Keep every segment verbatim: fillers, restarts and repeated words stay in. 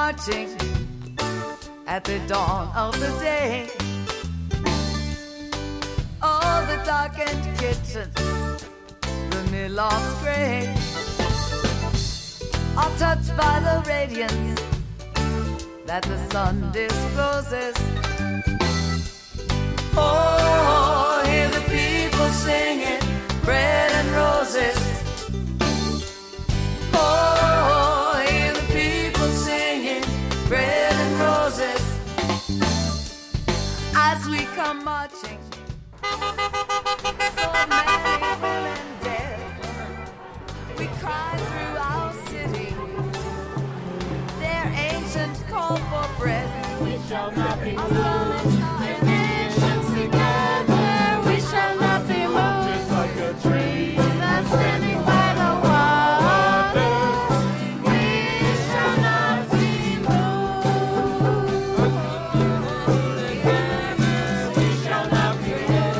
marching at the dawn of the day. All the darkened kitchens, the mill-loft's gray, are touched by the radiance that the sun discloses. Oh, hear the people singing bread and roses. Oh, hear the people singing bread and roses as we come marching. So many women dead. We cry through our city their ancient call for bread. We shall not be moved. If nations together, we shall not be moved. Just like a tree that's standing by the water, we shall not be moved. We shall not be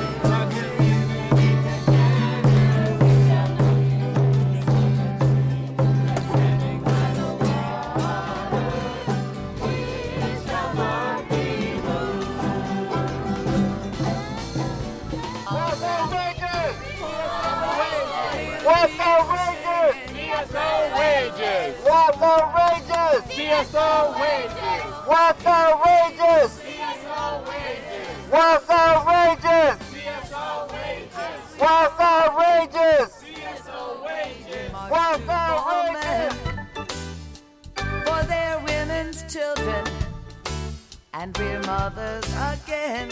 What's outrageous? C S O wages. What's outrageous? C S O wages. What's outrageous? C S O wages. What's outrageous? C S O wages. What's outrageous? C S O wages. What's outrageous? For their women's children, and we're mothers again.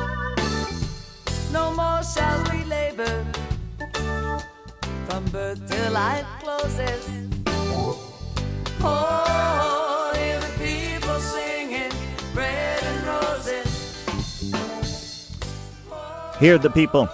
No more shall we labor from birth till life closes. Oh, hear the people singing bread and roses. Hear the people.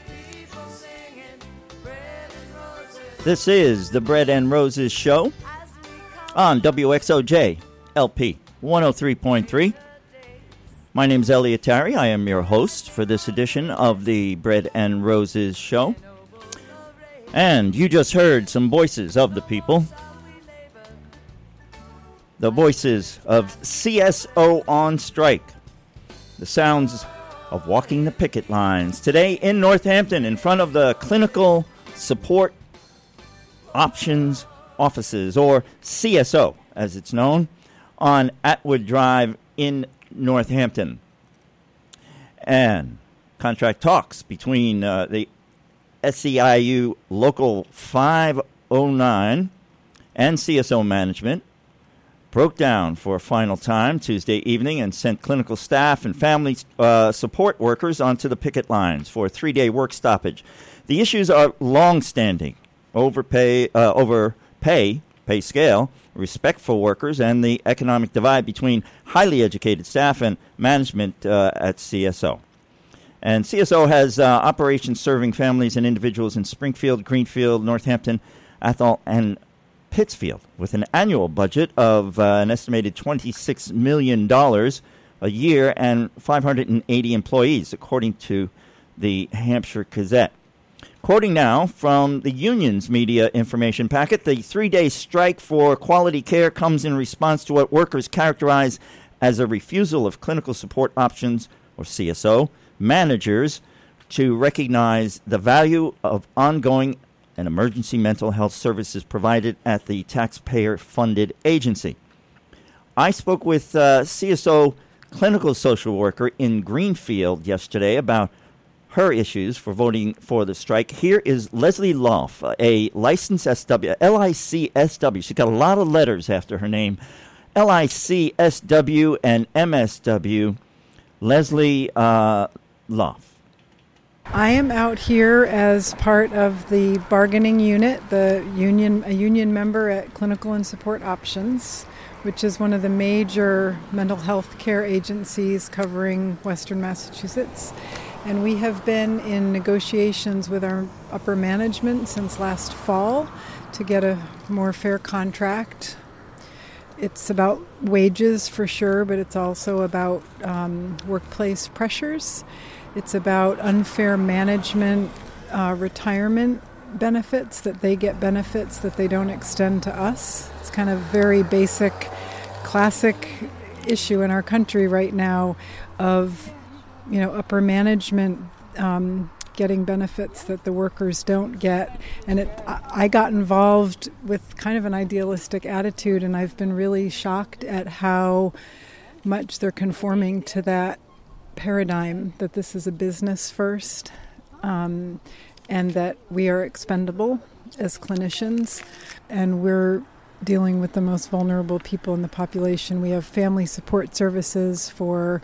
This is the Bread and Roses Show on W X O J L P one oh three point three. My name is Elliot Tarry. I am your host for this edition of the Bread and Roses Show. And you just heard some voices of the people. The voices of C S O on strike. The sounds of walking the picket lines. Today in Northampton, in front of the Clinical Support Options Offices, or C S O as it's known, on Atwood Drive in Northampton. And contract talks between uh, the S E I U Local five oh nine and C S O management broke down for a final time Tuesday evening and sent clinical staff and family uh, support workers onto the picket lines for a three-day work stoppage. The issues are long-standing: overpay, uh, overpay, pay scale, respect for workers, and the economic divide between highly educated staff and management uh, at C S O. And C S O has uh, operations serving families and individuals in Springfield, Greenfield, Northampton, Athol, and Pittsfield, with an annual budget of uh, an estimated twenty-six million dollars a year and five hundred eighty employees, according to the Hampshire Gazette. Quoting now from the union's media information packet, the three-day strike for quality care comes in response to what workers characterize as a refusal of Clinical Support Options, or C S O, managers to recognize the value of ongoing and emergency mental health services provided at the taxpayer-funded agency. I spoke with uh, C S O clinical social worker in Greenfield yesterday about her issues for voting for the strike. Here is Leslie Loff, a licensed S W, L I C S W. She's got a lot of letters after her name. L I C S W and M S W. Leslie uh, Loff. I am out here as part of the bargaining unit, the union, a union member at Clinical and Support Options, which is one of the major mental health care agencies covering Western Massachusetts. And we have been in negotiations with our upper management since last fall to get a more fair contract. It's about wages for sure, but it's also about um, workplace pressures. It's about unfair management, uh, retirement benefits, that they get benefits that they don't extend to us. It's kind of very basic classic issue in our country right now of, you know, upper management um, getting benefits that the workers don't get. And it, I got involved with kind of an idealistic attitude, and I've been really shocked at how much they're conforming to that paradigm, that this is a business first, um, and that we are expendable as clinicians, and we're dealing with the most vulnerable people in the population. We have family support services for,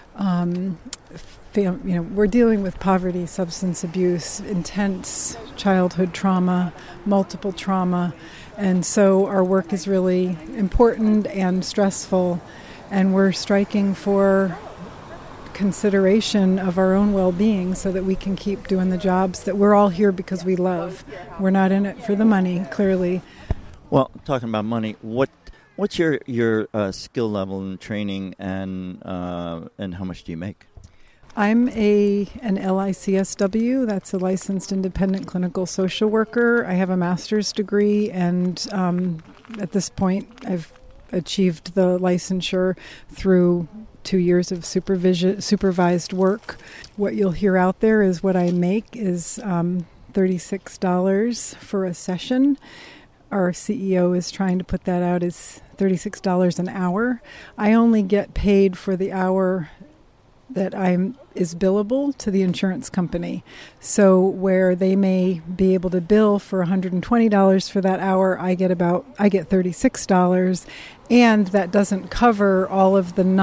um, fam- you know, we're dealing with poverty, substance abuse, intense childhood trauma, multiple trauma, and so our work is really important and stressful, and we're striking for consideration of our own well-being so that we can keep doing the jobs that we're all here because we love. We're not in it for the money, clearly. Well, talking about money, what what's your your uh, skill level in training, and uh, and how much do you make? I'm a an L I C S W, that's a licensed independent clinical social worker. I have a master's degree, and um, at this point I've achieved the licensure through two years of supervision, supervised work. What you'll hear out there is what I make is um, thirty-six dollars for a session. Our C E O is trying to put that out as thirty-six dollars an hour. I only get paid for the hour that I'm is billable to the insurance company. So where they may be able to bill for one hundred twenty dollars for that hour, I get about I get thirty-six dollars, and that doesn't cover all of the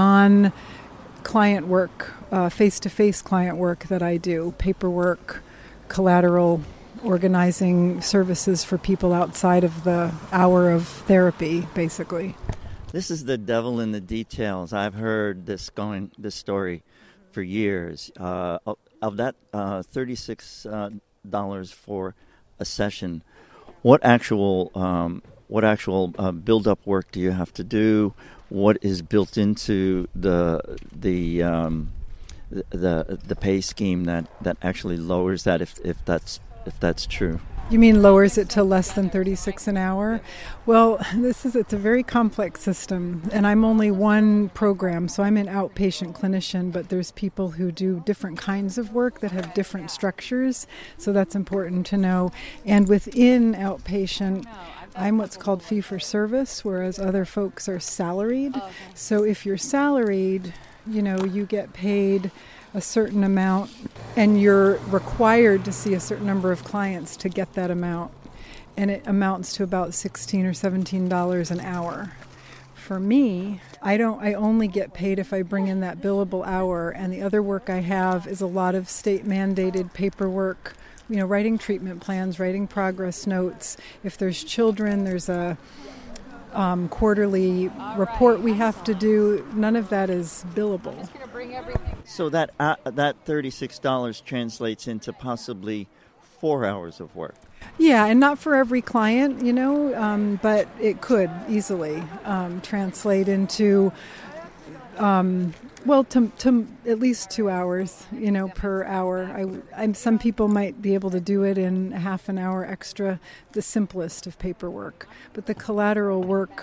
non-client work, uh, face-to-face client work that I do, paperwork, collateral, organizing services for people outside of the hour of therapy, basically. This is the devil in the details. I've heard this going this story for years. Uh, of, of that uh, thirty-six dollars uh, for a session, what actual um, what actual uh, build-up work do you have to do? What is built into the the um, the the pay scheme that, that actually lowers that, if if that's if that's true? You mean lowers it to less than thirty-six an hour? Well, this is it's a very complex system, and I'm only one program, so I'm an outpatient clinician, but there's people who do different kinds of work that have different structures, so that's important to know. And within outpatient, I'm what's called fee-for-service, whereas other folks are salaried. So if you're salaried, you know, you get paid a certain amount, and you're required to see a certain number of clients to get that amount, and it amounts to about sixteen or seventeen dollars an hour. For me, I don't I only get paid if I bring in that billable hour, and the other work I have is a lot of state mandated paperwork, you know, writing treatment plans, writing progress notes. If there's children, there's a Um, quarterly report we have to do. None of that is billable. So that uh, that thirty-six dollars translates into possibly four hours of work. Yeah, and not for every client, you know, um, but it could easily um, translate into, um, well, to, to at least two hours, you know, per hour. I, I'm, some people might be able to do it in half an hour extra, the simplest of paperwork. But the collateral work,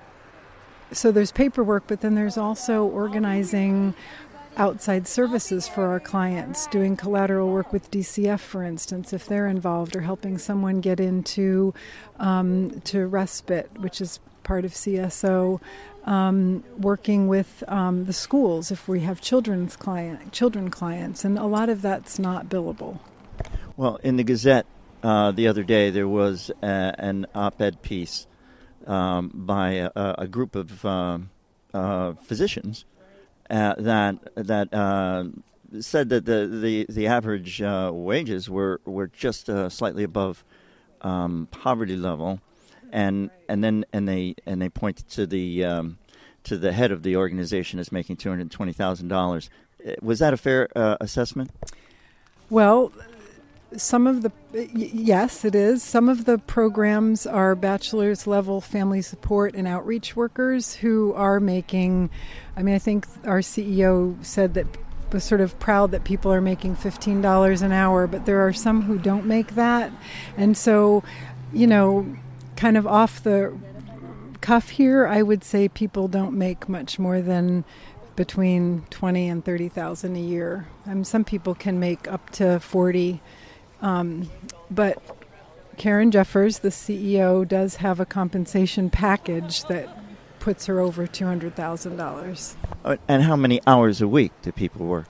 so there's paperwork, but then there's also organizing outside services for our clients, doing collateral work with D C F, for instance, if they're involved, or helping someone get into um, to respite, which is part of C S O. Um, working with um, the schools if we have children's client, children clients, and a lot of that's not billable. Well, in the Gazette uh, the other day, there was a, an op-ed piece um, by a, a group of uh, uh, physicians uh, that that uh, said that the the, the average uh, wages were were just uh, slightly above um, poverty level. And and then and they and they pointed to the um, to the head of the organization as making two hundred twenty thousand dollars. Was that a fair uh, assessment? Well, some of the y- yes, it is. Some of the programs are bachelor's level family support and outreach workers who are making. I mean, I think our C E O said that was sort of proud that people are making fifteen dollars an hour, but there are some who don't make that, and so, you know, kind of off the cuff here, I would say people don't make much more than between twenty and thirty thousand a year. I mean, some people can make up to forty, um, but Karen Jeffers, the C E O, does have a compensation package that puts her over two hundred thousand dollars. Uh, and how many hours a week do people work?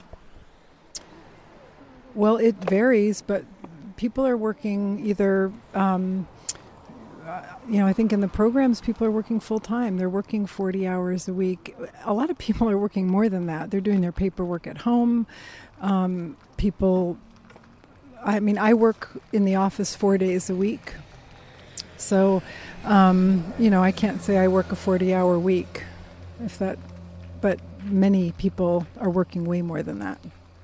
Well, it varies, but people are working either, um, uh, you know, I think in the programs people are working full time. They're working forty hours a week. A lot of people are working more than that. They're doing their paperwork at home. Um, people, I mean, I work in the office four days a week. So, um, you know, I can't say I work a forty-hour week, if that, but many people are working way more than that.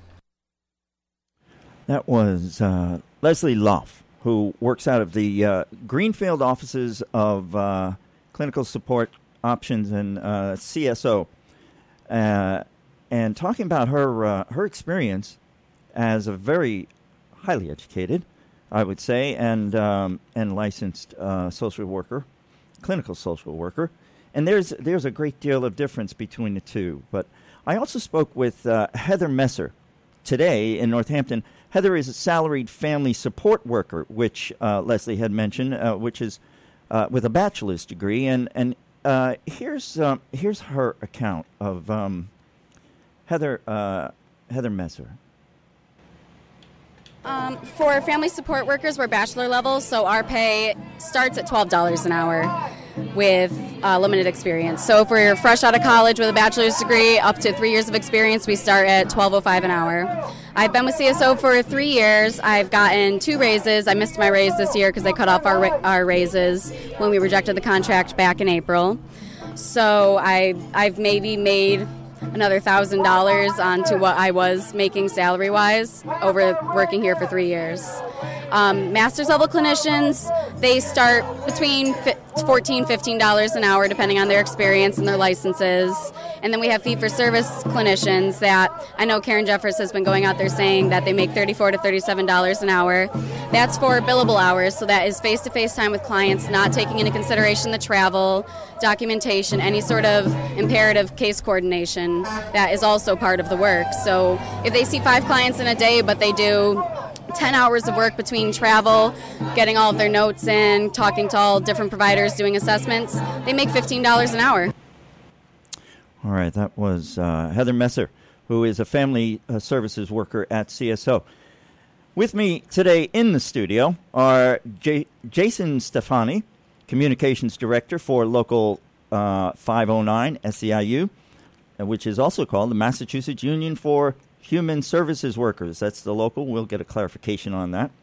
That was uh, Leslie Loff, who works out of the uh, Greenfield offices of uh, Clinical Support Options and uh, C S O, uh, and talking about her uh, her experience as a very highly educated, I would say, and um, and licensed uh, social worker, clinical social worker. And there's there's a great deal of difference between the two. But I also spoke with uh, Heather Messer today in Northampton. Heather is a salaried family support worker, which uh, Leslie had mentioned, uh, which is uh, with a bachelor's degree. And and uh, here's uh, here's her account of um, Heather uh, Heather Messer. Um, for family support workers, we're bachelor level, so our pay starts at twelve dollars an hour with uh, limited experience. So if we're fresh out of college with a bachelor's degree, up to three years of experience, we start at twelve oh five an hour. I've been with C S O for three years. I've gotten two raises. I missed my raise this year because they cut off our ra- our raises when we rejected the contract back in April. So I I've maybe made another one thousand dollars onto what I was making salary-wise over working here for three years. Um, master's level clinicians, they start between fourteen dollars, fifteen dollars an hour depending on their experience and their licenses. And then we have fee-for-service clinicians that I know Karen Jeffers has been going out there saying that they make thirty-four to thirty-seven dollars an hour. That's for billable hours, so that is face-to-face time with clients, not taking into consideration the travel, documentation, any sort of imperative case coordination. That is also part of the work. So if they see five clients in a day, but they do ten hours of work between travel, getting all of their notes in, talking to all different providers, doing assessments, they make fifteen dollars an hour. All right, that was uh, Heather Messer, who is a family uh, services worker at C S O. With me today in the studio are J- Jason Stefani, Communications Director for Local uh, five oh nine S E I U, which is also called the Massachusetts Union for Human Services Workers. That's the local. We'll get a clarification on that.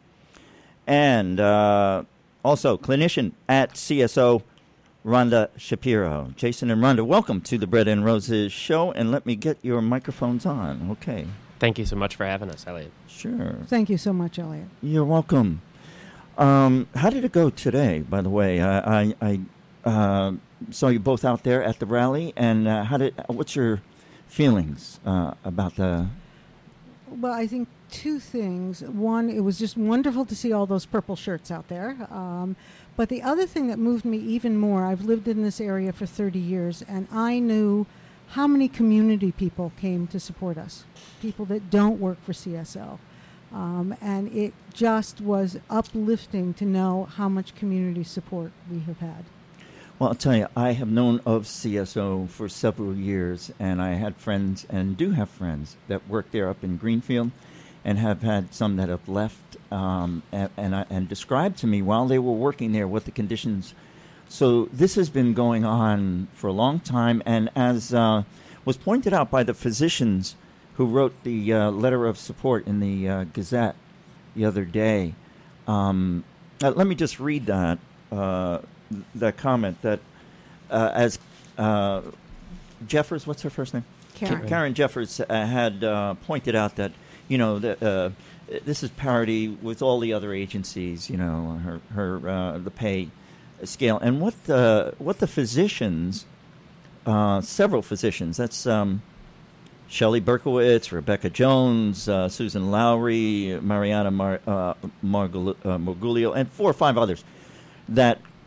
And uh, also clinician at C S O, Rhonda Shapiro. Jason and Rhonda, welcome to the Bread and Roses show, and let me get your microphones on. Okay. Thank you so much for having us, Elliot. Sure. Thank you so much, Elliot. You're welcome. Um, how did it go today, by the way? I, I, I uh, saw you both out there at the rally, and uh, how did? What's your feelings uh, about the... Well, I think two things. One, it was just wonderful to see all those purple shirts out there. Um, but the other thing that moved me even more, I've lived in this area for thirty years, and I knew how many community people came to support us, people that don't work for C S O. Um, and it just was uplifting to know how much community support we have had. Well, I'll tell you, I have known of C S O for several years, and I had friends and do have friends that work there up in Greenfield and have had some that have left um, and, and, uh, and described to me while they were working there what the conditions. So this has been going on for a long time, and as uh, was pointed out by the physicians who wrote the uh, letter of support in the uh, Gazette the other day, um, uh, let me just read that. Uh, that comment that uh, as uh, Jeffers, what's her first name? Karen. K- Karen Jeffers uh, had uh, pointed out that, you know, the, uh, this is parity with all the other agencies, you know, her, her uh, the pay scale. And what the, what the physicians, uh, several physicians, that's um, Shelley Berkowitz, Rebecca Jones, uh, Susan Lowry, Mariana Mar- uh, Margul- uh, Morgulio, and four or five others, that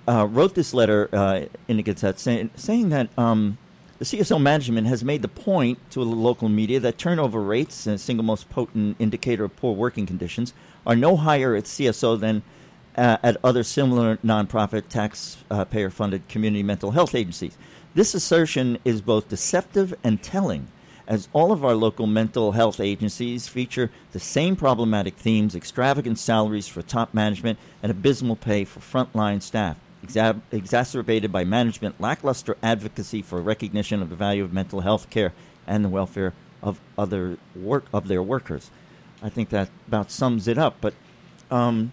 uh, wrote this letter uh, in the Gazette saying, saying that um, the C S O management has made the point to the local media that turnover rates, the single most potent indicator of poor working conditions, are no higher at C S O than uh, at other similar nonprofit taxpayer-funded community mental health agencies. This assertion is both deceptive and telling, as all of our local mental health agencies feature the same problematic themes: extravagant salaries for top management and abysmal pay for frontline staff, exa- exacerbated by management lackluster advocacy for recognition of the value of mental health care and the welfare of other work of their workers. I think that about sums it up. But um,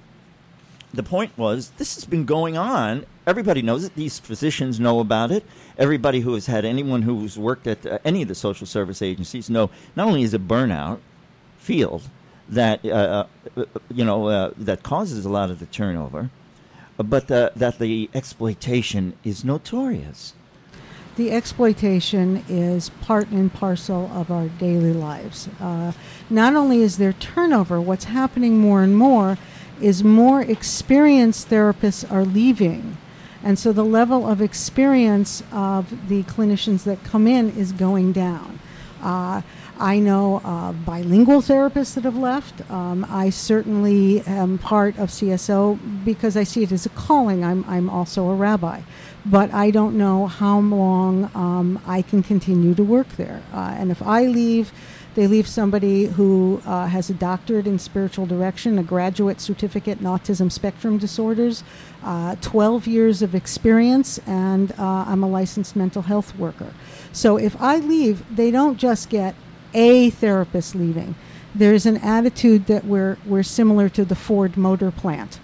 the point was, this has been going on. Everybody knows it. These physicians know about it. Everybody who has had anyone who's worked at uh, any of the social service agencies know not only is it burnout field that uh, uh, you know uh, that causes a lot of the turnover, uh, but uh, that the exploitation is notorious. The exploitation is part and parcel of our daily lives. Uh, not only is there turnover, what's happening more and more is more experienced therapists are leaving. And so the level of experience of the clinicians that come in is going down. Uh, I know uh, bilingual therapists that have left. Um, I certainly am part of C S O because I see it as a calling. I'm, I'm also a rabbi. But I don't know how long um, I can continue to work there. Uh, and if I leave, they leave somebody who uh, has a doctorate in spiritual direction, a graduate certificate in autism spectrum disorders, uh, twelve years of experience, and uh, I'm a licensed mental health worker. So if I leave, they don't just get a therapist leaving. There's an attitude that we're, we're similar to the Ford Motor Plant,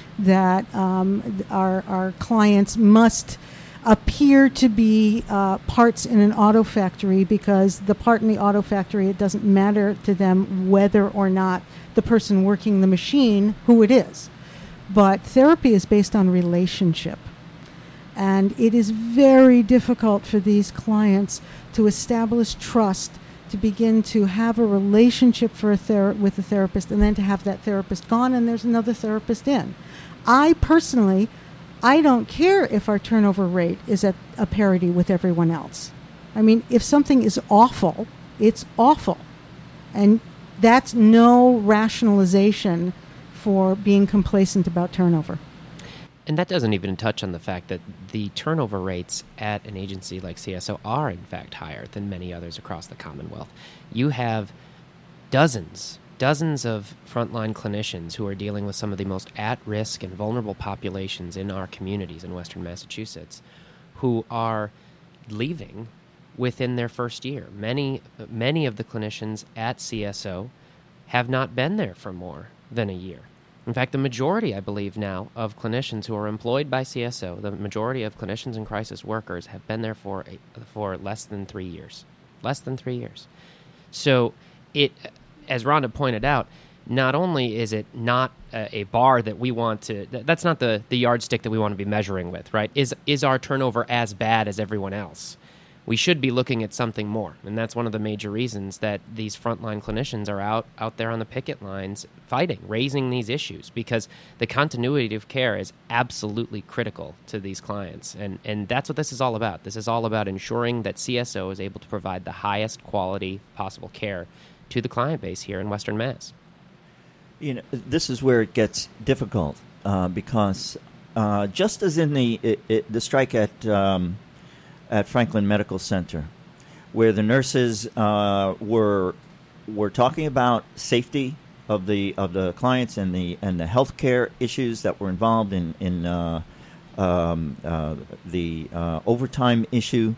that um, our, our clients must appear to be uh, parts in an auto factory, because the part in the auto factory, it doesn't matter to them whether or not the person working the machine, who it is. But therapy is based on relationship. And it is very difficult for these clients to establish trust, to begin to have a relationship for a ther- with a therapist, and then to have that therapist gone and there's another therapist in. I personally, I don't care if our turnover rate is at a parity with everyone else. I mean, if something is awful, it's awful. And that's no rationalization for being complacent about turnover. And that doesn't even touch on the fact that the turnover rates at an agency like C S O are, in fact, higher than many others across the Commonwealth. You have dozens, dozens of frontline clinicians who are dealing with some of the most at-risk and vulnerable populations in our communities in Western Massachusetts who are leaving within their first year. Many, many of the clinicians at C S O have not been there for more than a year. In fact, the majority, I believe now, of clinicians who are employed by C S O, the majority of clinicians and crisis workers have been there for a, for less than three years. Less than three years. So it, as Rhonda pointed out, not only is it not a, a bar that we want to, that's not the, the yardstick that we want to be measuring with, right? Is is our turnover as bad as everyone else? We should be looking at something more, and that's one of the major reasons that these frontline clinicians are out, out there on the picket lines fighting, raising these issues, because the continuity of care is absolutely critical to these clients, and, and that's what this is all about. This is all about ensuring that C S O is able to provide the highest quality possible care to the client base here in Western Mass. You know, this is where it gets difficult, uh, because uh, just as in the it, it, the strike at um, at Franklin Medical Center, where the nurses uh, were were talking about safety of the of the clients and the and the healthcare issues that were involved in in uh, um, uh, the uh, overtime issue.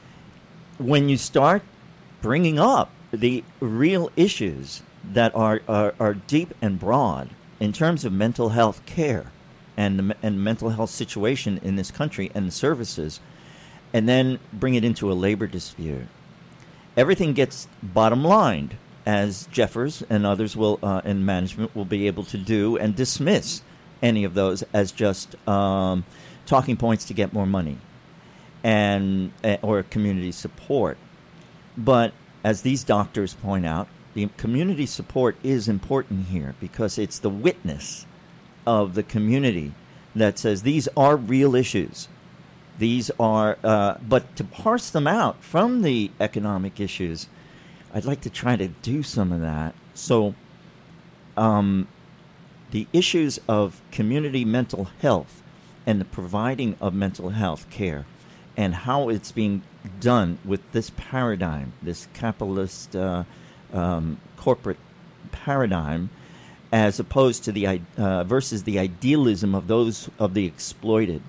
When you start bringing up the real issues that are, are, are deep and broad in terms of mental health care and the and mental health situation in this country and the services, and then bring it into a labor dispute, everything gets bottom-lined, as Jeffers and others will uh, in management will be able to do, and dismiss any of those as just um, talking points to get more money and uh, or community support. But as these doctors point out, the community support is important here because it's the witness of the community that says these are real issues. These are, uh, but to parse them out from the economic issues, I'd like to try to do some of that. So, um, the issues of community mental health and the providing of mental health care and how it's being done with this paradigm, this capitalist uh, um, corporate paradigm, as opposed to the uh, versus the idealism of those of the exploited,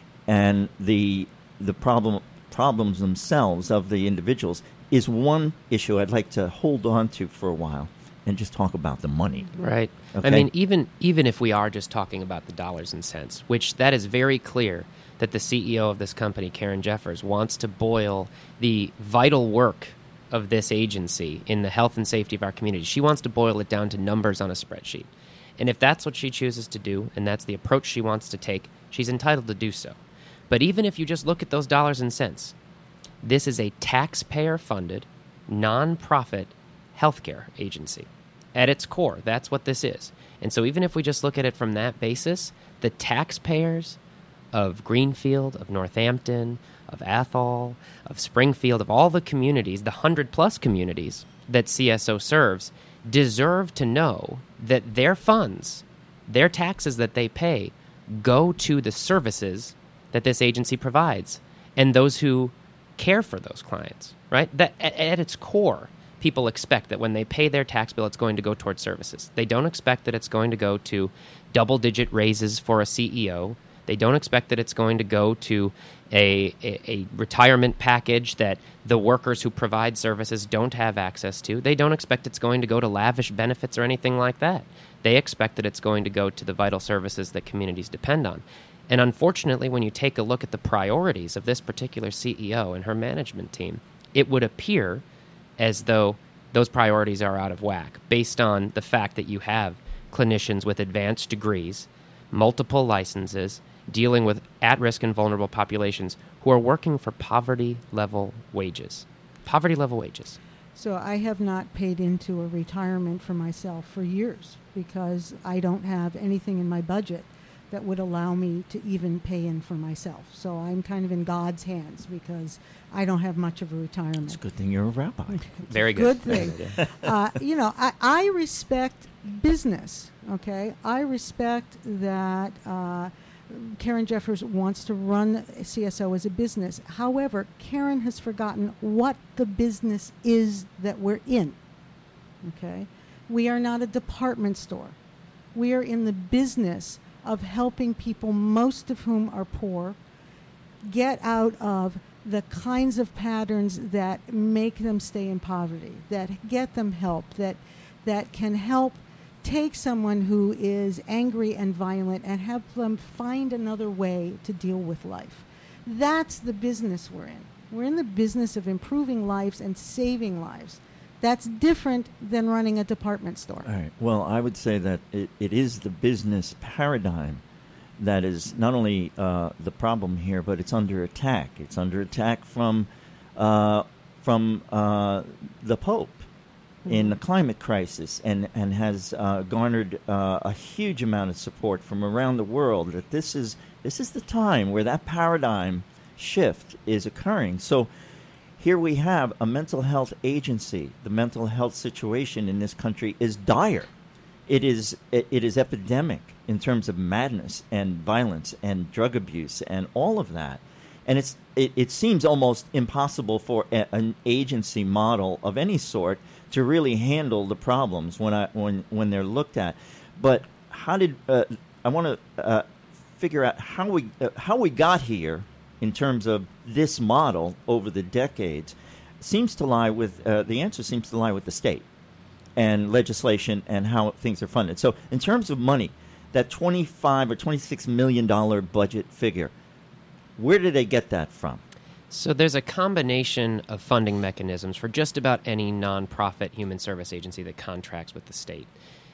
and the the problem problems themselves of the individuals is one issue I'd like to hold on to for a while and just talk about the money. Right. Okay? I mean, even even if we are just talking about the dollars and cents, which that is very clear that the C E O of this company, Karen Jeffers, wants to boil the vital work of this agency in the health and safety of our community. She wants to boil it down to numbers on a spreadsheet. And if that's what she chooses to do, and that's the approach she wants to take, she's entitled to do so. But even if you just look at those dollars and cents, this is a taxpayer-funded, non-profit healthcare agency. At its core, that's what this is. And so even if we just look at it from that basis, the taxpayers of Greenfield, of Northampton, of Athol, of Springfield, of all the communities, the hundred-plus communities that C S O serves, deserve to know that their funds, their taxes that they pay, go to the services that this agency provides and those who care for those clients, right? That at, at its core, people expect that when they pay their tax bill, it's going to go towards services. They don't expect that it's going to go to double-digit raises for a C E O. They don't expect that it's going to go to a, a, a retirement package that the workers who provide services don't have access to. They don't expect it's going to go to lavish benefits or anything like that. They expect that it's going to go to the vital services that communities depend on. And unfortunately, when you take a look at the priorities of this particular C E O and her management team, it would appear as though those priorities are out of whack based on the fact that you have clinicians with advanced degrees, multiple licenses, dealing with at-risk and vulnerable populations who are working for poverty-level wages. Poverty-level wages. So I have not paid into a retirement for myself for years because I don't have anything in my budget that would allow me to even pay in for myself. So I'm kind of in God's hands because I don't have much of a retirement. It's a good thing you're a rabbi. Very good. Good thing. uh, you know, I, I respect business, okay? I respect that uh, Karen Jeffers wants to run C S O as a business. However, Karen has forgotten what the business is that we're in, okay? We are not a department store. We are in the business of helping people, most of whom are poor, get out of the kinds of patterns that make them stay in poverty, that get them help, that that can help take someone who is angry and violent and have them find another way to deal with life. That's the business we're in. We're in the business of improving lives and saving lives. That's different than running a department store. All right. Well, I would say that it, it is the business paradigm that is not only uh, the problem here, but it's under attack. It's under attack from uh, from uh, the Pope mm-hmm. in the climate crisis, and and has uh, garnered uh, a huge amount of support from around the world. That this is this is the time where that paradigm shift is occurring. So here we have a mental health agency. The mental health situation in this country is dire. It is it, it is epidemic in terms of madness and violence and drug abuse and all of that. And it's it, it seems almost impossible for a, an agency model of any sort to really handle the problems when I when when they're looked at. But how did uh, I want to uh, figure out how we uh, how we got here in terms of this model over the decades? Seems to lie with uh, the answer seems to lie with the state and legislation and how things are funded. So in terms of money, that twenty-five or twenty-six million dollar budget figure, where did they get that from? So there's a combination of funding mechanisms for just about any nonprofit human service agency that contracts with the state.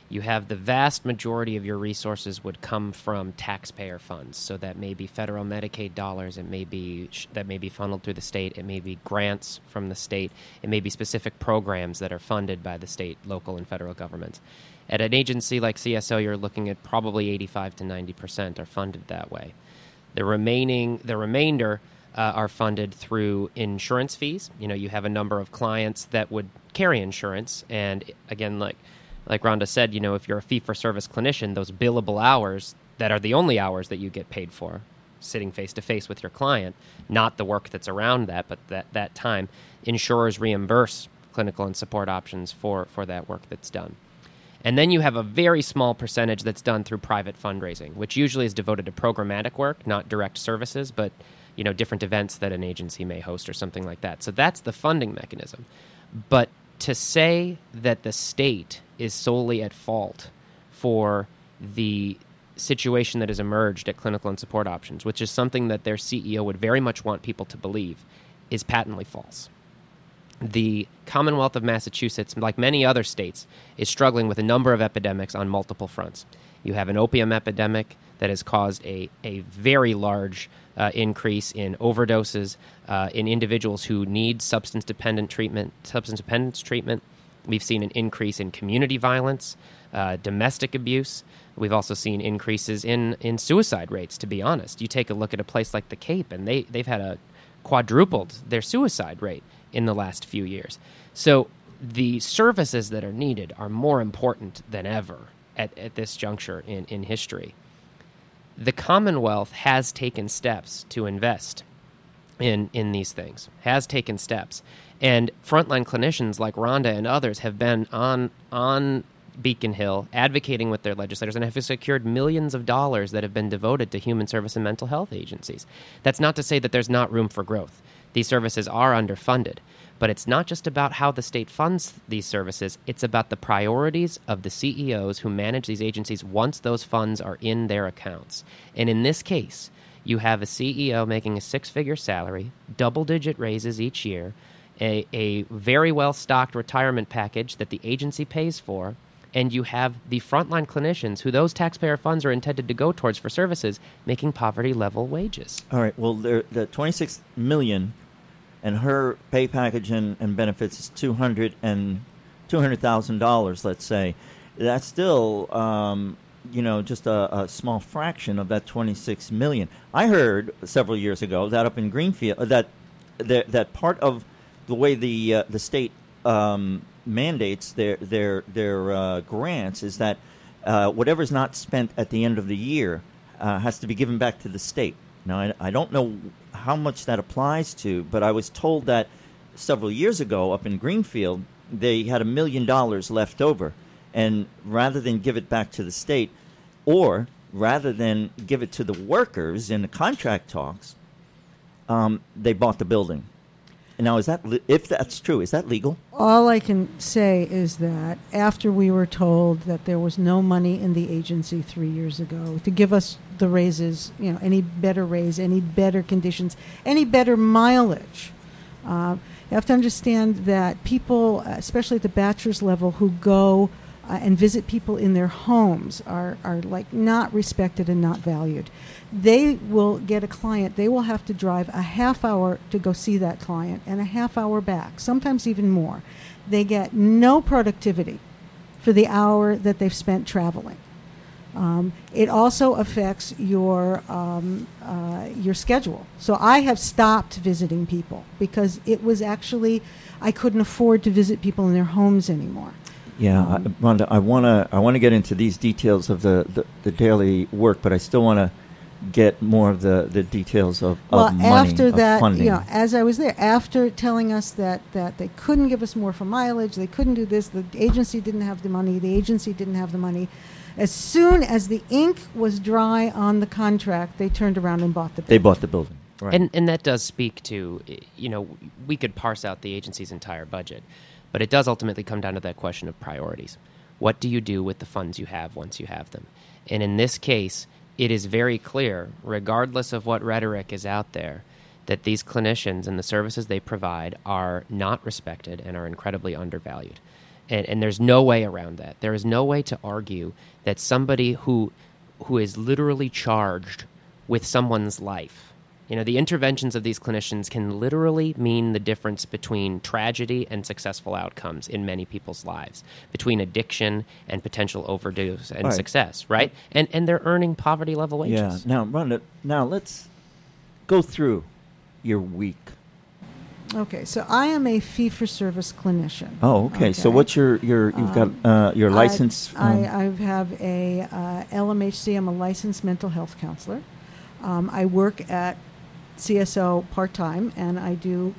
you have the vast majority of your resources would come from taxpayer funds. So that may be federal Medicaid dollars, it may be that may be funneled through the state, it may be grants from the state, it may be specific programs that are funded by the state, local, and federal governments. At an agency like C S O, you're looking at probably eighty-five to ninety percent are funded that way. The remaining, the remainder uh, are funded through insurance fees. You know, you have a number of clients that would carry insurance, and again, like like Rhonda said, you know, if you're a fee-for-service clinician, those billable hours that are the only hours that you get paid for, sitting face-to-face with your client, not the work that's around that, but that, that time, insurers reimburse clinical and support options for, for that work that's done. And then you have a very small percentage that's done through private fundraising, which usually is devoted to programmatic work, not direct services, but you know, different events that an agency may host or something like that. So that's the funding mechanism. But to say that the state is solely at fault for the situation that has emerged at Clinical and Support Options, which is something that their C E O would very much want people to believe, is patently false. The Commonwealth of Massachusetts, like many other states, is struggling with a number of epidemics on multiple fronts. You have an opium epidemic that has caused a, a very large uh, increase in overdoses uh, in individuals who need substance-dependent treatment, substance dependence treatment. We've seen an increase in community violence, uh, domestic abuse. We've also seen increases in, in suicide rates, to be honest. You take a look at a place like the Cape, and they, they've had a quadrupled their suicide rate in the last few years. So the services that are needed are more important than ever at, at this juncture in, in history. The Commonwealth has taken steps to invest in, in these things, has taken steps. And frontline clinicians like Rhonda and others have been on on Beacon Hill advocating with their legislators and have secured millions of dollars that have been devoted to human service and mental health agencies. That's not to say that there's not room for growth. These services are underfunded. But it's not just about how the state funds these services. It's about the priorities of the C E Os who manage these agencies once those funds are in their accounts. And in this case, you have a C E O making a six-figure salary, double-digit raises each year, a, a very well-stocked retirement package that the agency pays for, and you have the frontline clinicians who those taxpayer funds are intended to go towards for services making poverty-level wages. All right. Well, there, the twenty-six million dollars and her pay package and, and benefits is two hundred and two hundred thousand dollars. Let's say that's still, um, you know, just a, a small fraction of that twenty-six million. I heard several years ago that up in Greenfield uh, that that that part of the way the uh, the state um, mandates their their their uh, grants is that uh, whatever's not spent at the end of the year uh, has to be given back to the state. Now, I, I don't know how much that applies to, but I was told that several years ago up in Greenfield, they had a million dollars left over. And rather than give it back to the state, or rather than give it to the workers in the contract talks, um, they bought the building. Now, is that, if that's true, is that legal? All I can say is that after we were told that there was no money in the agency three years ago to give us the raises, you know, any better raise, any better conditions, any better mileage, uh, you have to understand that people, especially at the bachelor's level, who go uh, and visit people in their homes are, are like not respected and not valued. They will get a client, they will have to drive a half hour to go see that client and a half hour back, sometimes even more. They get no productivity for the hour that they've spent traveling. Um, it also affects your um, uh, your schedule. So I have stopped visiting people because it was actually, I couldn't afford to visit people in their homes anymore. Yeah, Um, I, Rhonda, I want to I want to get into these details of the, the, the daily work, but I still want to get more of the, the details of, well, of money, after of that, funding. you know, as I was there, after telling us that, that they couldn't give us more for mileage, they couldn't do this, the agency didn't have the money, the agency didn't have the money. As soon as the ink was dry on the contract, they turned around and bought the building. They bought the building. Right. And and that does speak to, you know, we could parse out the agency's entire budget, but it does ultimately come down to that question of priorities. What do you do with the funds you have once you have them? And in this case, it is very clear, regardless of what rhetoric is out there, that these clinicians and the services they provide are not respected and are incredibly undervalued. And, and there's no way around that. There is no way to argue that somebody who who is literally charged with someone's life, you know, the interventions of these clinicians can literally mean the difference between tragedy and successful outcomes in many people's lives, between addiction and potential overdose and right. success, right? And and they're earning poverty level wages. Yeah. Now, Rhonda, now let's go through your week. Okay, so I am a fee-for-service clinician. Oh, okay. So what's your your you've Um, got uh, your license? I, um, I, I have a uh, L M H C. I'm a licensed mental health counselor. Um, I work at C S O part-time, and I do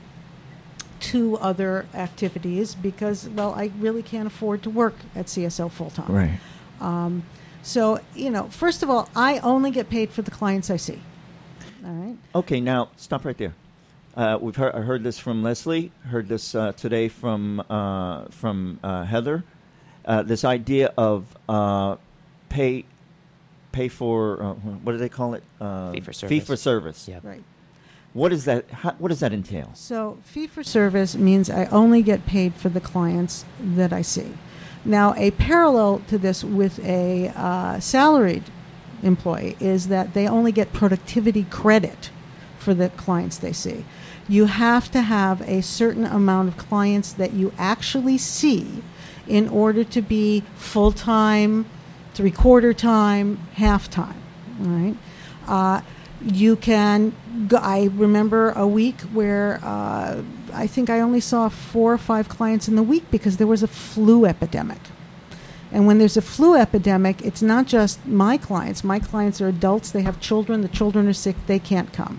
two other activities because, well, I really can't afford to work at C S O full-time. right. Um, so, you know, first of all, I only get paid for the clients I see. All right? Okay. Now stop right there. Uh, we've heard I heard this from Leslie. Heard this uh, today from uh, from uh, Heather. Uh, this idea of uh, pay pay for uh, what do they call it? Uh, Fee for service. Fee for service. Yeah. Right. What is that? How, what does that entail? So fee-for-service means I only get paid for the clients that I see. Now, a parallel to this with a uh, salaried employee is that they only get productivity credit for the clients they see. You have to have a certain amount of clients that you actually see in order to be full-time, three-quarter time, half-time, all right? Uh, you can, go, I remember a week where uh, I think I only saw four or five clients in the week because there was a flu epidemic. And when there's a flu epidemic, it's not just my clients. My clients are adults. They have children. The children are sick. They can't come.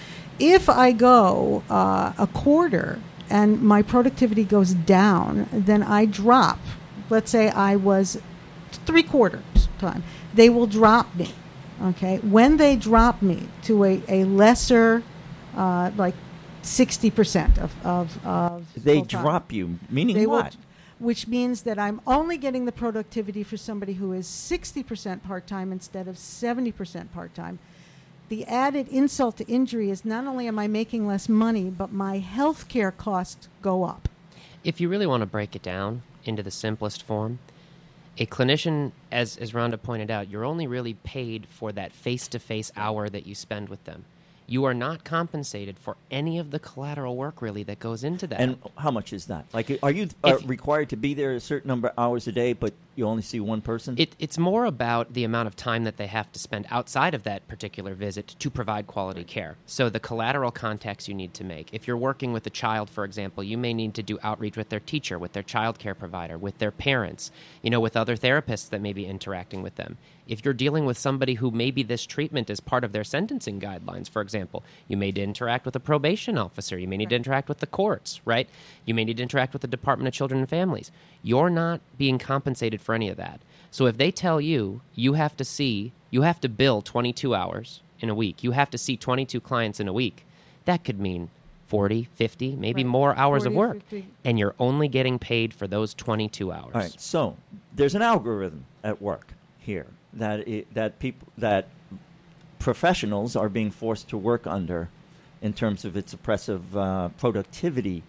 If I go uh, a quarter and my productivity goes down, then I drop. Let's say I was three quarters time. They will drop me. Okay, when they drop me to a, a lesser, uh, like sixty percent of, of, of They full-time, drop you, meaning they what? Will, which means that I'm only getting the productivity for somebody who is sixty percent part-time instead of seventy percent part-time. The added insult to injury is not only am I making less money, but my health care costs go up. If you really want to break it down into the simplest form, a clinician, as, as Rhonda pointed out, you're only really paid for that face-to-face hour that you spend with them. You are not compensated for any of the collateral work, really, that goes into that. And how much is that? Like, are you uh, If- required to be there a certain number of hours a day, but you only see one person? It, it's more about the amount of time that they have to spend outside of that particular visit to provide quality care. So the collateral contacts you need to make. If you're working with a child, for example, you may need to do outreach with their teacher, with their child care provider, with their parents, you know, with other therapists that may be interacting with them. If you're dealing with somebody who maybe this treatment is part of their sentencing guidelines, for example, you may need to interact with a probation officer. You may need right. to interact with the courts, right? You may need to interact with the Department of Children and Families. You're not being compensated for any of that. So if they tell you you have to see, you have to bill twenty-two hours in a week, you have to see twenty-two clients in a week, that could mean forty, fifty, maybe right. more hours forty, of work. fifty. And you're only getting paid for those twenty-two hours. All right. So there's an algorithm at work here that it, that people that professionals are being forced to work under in terms of its oppressive uh, productivity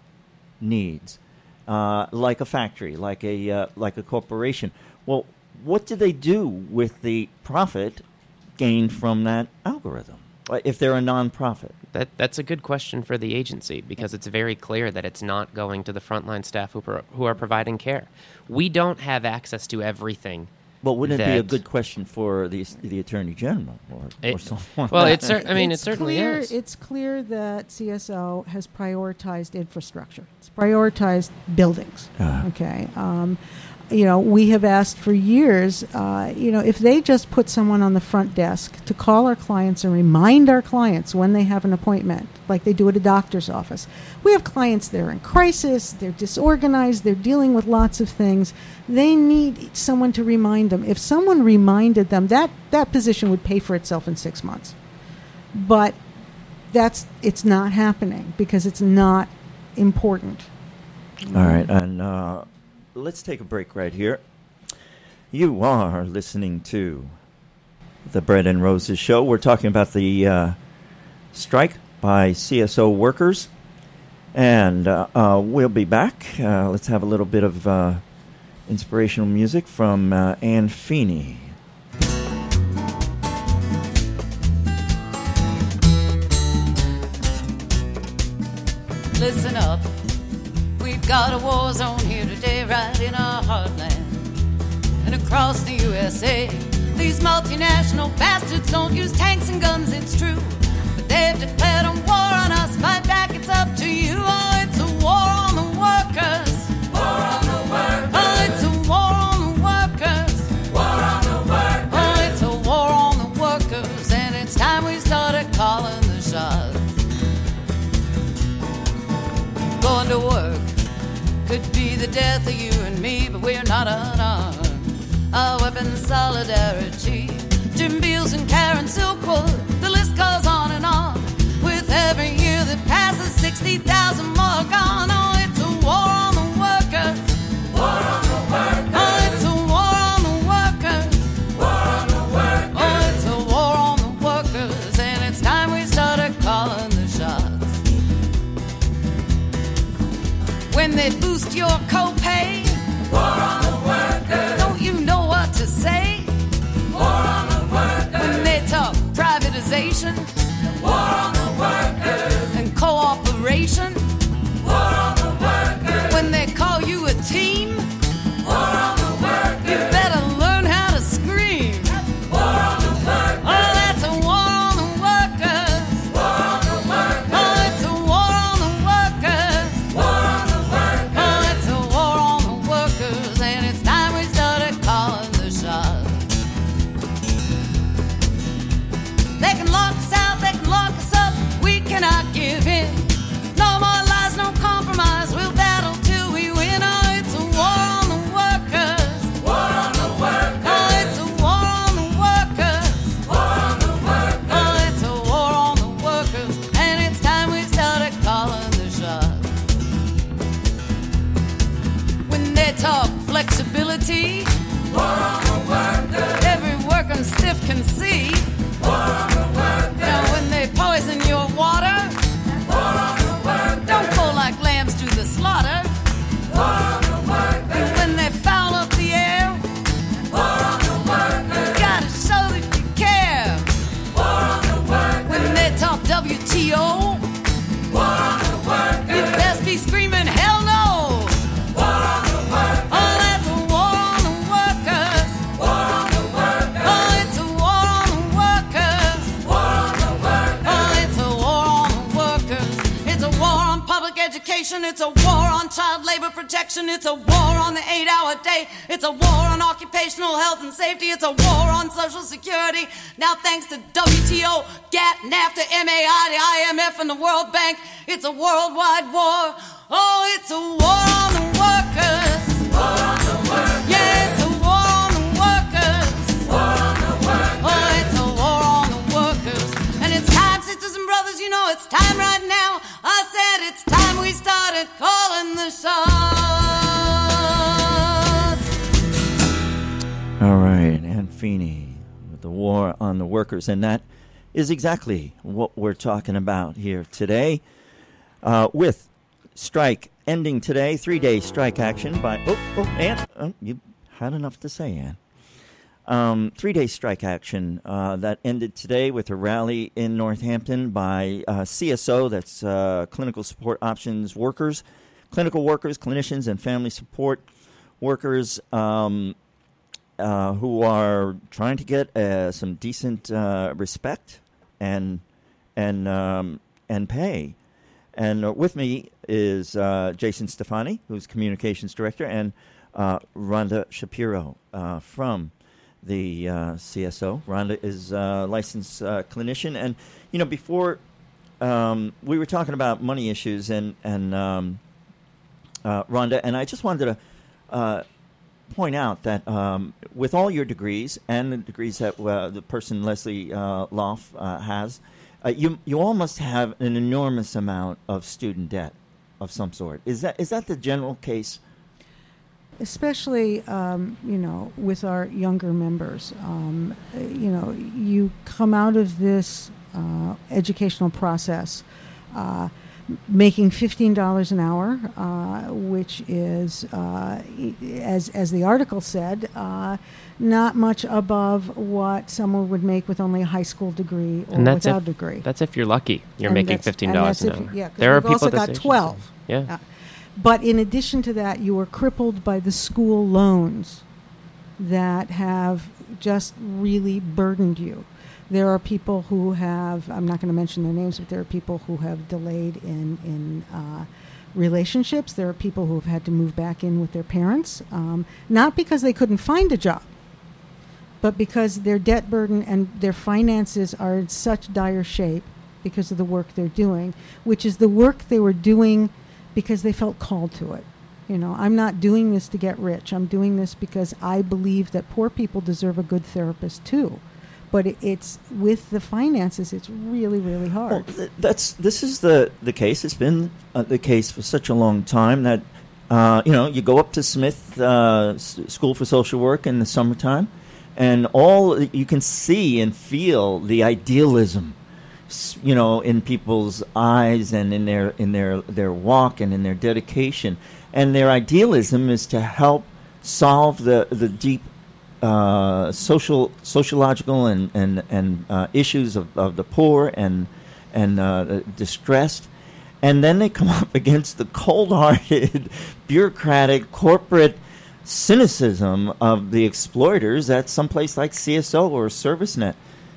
needs, uh, like a factory, like a uh, like a corporation. Well, what do they do with the profit gained from that algorithm uh, if they're a nonprofit? That that's a good question for the agency because it's very clear that it's not going to the frontline staff who pro- who are providing care. We don't have access to everything. Well, wouldn't it be a that- good question for the the attorney general or, or It- someone? well, like it's that? cer- I mean, It's it certainly clear, is. It's clear that C S O has prioritized infrastructure. It's prioritized buildings. Ah. Okay. Um, you know, we have asked for years, uh, you know, if they just put someone on the front desk to call our clients and remind our clients when they have an appointment, like they do at a doctor's office. We have clients that are in crisis, they're disorganized, they're dealing with lots of things. They need someone to remind them. If someone reminded them, that, that position would pay for itself in six months. But that's it's not happening because it's not important. All right, and uh, let's take a break right here. You are listening to the Bread and Roses Show. We're talking about the uh, strike by C S O workers, and uh, uh, we'll be back. Uh, let's have a little bit of uh, inspirational music from uh, Anne Feeney. Listen up, we've got a war zone here today, right in our heartland. And across the U S A, these multinational bastards don't use tanks and guns, it's true. But they've declared a war on us, fight back, it's up to you. Oh, it's a war on the workers. War on the workers. Oh, it's a war on the workers. War on the workers. Oh, it's a war on the workers. And it's time we started calling the shots. Going to work could be the death of you and me, but we're not unarmed. Our weapons, solidarity. Jim Beals and Karen Silkwood, the list goes on and on. With every year that passes, sixty thousand more gone. Oh, it's a war on the workers. War on the workers. Oh, it's a war on the workers. War on the workers. Oh, it's a war on the workers. And it's time we started calling the shots. When they boost your copay, war on the workers. Don't you know what to say? War on the workers. When they talk privatization, war on the workers. And cooperation, war on the workers. When they call you a team, war on the workers. You better learn how to scream. War on the workers. Oh, that's a war on the workers. War on the workers. Oh, it's a war on the workers. War on the workers. Oh, it's a war on the workers. And it's time we started calling the shots. They can lock us out, they can lock us up, we cannot give in. No more lies, no compromise, we'll battle till we win. Oh, it's a war on the workers. War on the workers. Oh, it's a war on the workers. War on the workers. Oh, it's a war on the workers. And it's time we started calling the shots. When they talk flexibility, war on the workers. Every working stiff can see. War on the workers. Now when they poison your water, war on the workers. Don't go like lambs to the slaughter. War on the workers. And when they foul up the air, war on the workers. You gotta show that you care. War on the workers. When they talk W T O, war on the workers. You best be screaming hell no. War on the workers. Oh, that's a war on the workers. War on the workers. Oh, it's a war on the workers. War on the workers. Oh, it's a war on the workers. It's a war on public education. It's a war on child labor protection. It's a war on the eight-hour day. It's a war on occupational health and safety. It's a war on Social Security. Now, thanks to W T O, GATT, NAFTA, M A I, the I M F, and the World Bank, it's a worldwide war. Oh, it's a war on the workers. War on the workers. Yeah, it's a war on the workers. War on the workers. Oh, it's a war on the workers. And it's time, sisters and brothers, you know it's time right now. I said it's time we started calling the shots. All right, Anne Feeney with the war on the workers. And that is exactly what we're talking about here today. Uh, with strike ending today, three-day strike action by... Oh, oh, Anne, oh, you had enough to say, Anne. Um, three-day strike action uh, that ended today with a rally in Northampton by uh, C S O, that's uh, Clinical Support Options workers, clinical workers, clinicians, and family support workers um, uh, who are trying to get uh, some decent uh, respect and and um, and pay. And uh, with me is uh, Jason Stefani, who's Communications Director, and uh, Rhonda Shapiro uh, from the uh, C S O. Rhonda is a licensed uh, clinician. And, you know, before um, we were talking about money issues and, and um, uh, Rhonda, and I just wanted to uh, point out that um, with all your degrees and the degrees that uh, the person, Leslie uh, Loff, uh, has, Uh, you you all must have an enormous amount of student debt of some sort. Is that is that the general case? Especially, um, you know, with our younger members. Um, you know, you come out of this uh, educational process. Uh, making fifteen dollars an hour, uh, which is, uh, as as the article said, uh, not much above what someone would make with only a high school degree or And that's without if, a degree. That's if you're lucky. You're And making that's- fifteen and dollars that's an if- hour. yeah, 'cause there are we've people also at got this twelve. agency. Yeah. Uh, but in addition to that, you are crippled by the school loans that have just really burdened you. There are people who have, I'm not going to mention their names, but there are people who have delayed in, in uh, relationships. There are people who have had to move back in with their parents, um, not because they couldn't find a job, but because their debt burden and their finances are in such dire shape because of the work they're doing, which is the work they were doing because they felt called to it. You know, I'm not doing this to get rich. I'm doing this because I believe that poor people deserve a good therapist too. But it, it's with the finances, it's really, really hard. Well, th- that's this is the, the case. It's been uh, the case for such a long time that uh, you know you go up to Smith uh, S- School for Social Work in the summertime, and all you can see and feel the idealism, s- you know, in people's eyes and in their in their their walk and in their dedication. And their idealism is to help solve the the deep uh, social, sociological, and and and uh, issues of, of the poor and and uh, the distressed, and then they come up against the cold-hearted, bureaucratic, corporate cynicism of the exploiters at some place like C S O or ServiceNet,